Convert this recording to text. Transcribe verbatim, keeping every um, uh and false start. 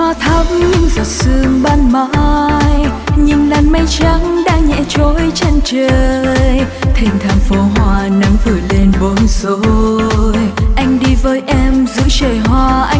hoa thắm những giọt sương ban mai, nhìn làn mây trắng đang nhẹ trôi trên trời. Thênh thang phố hoa nắng vùi lên bối rối, anh đi với em giữa trời hoa anh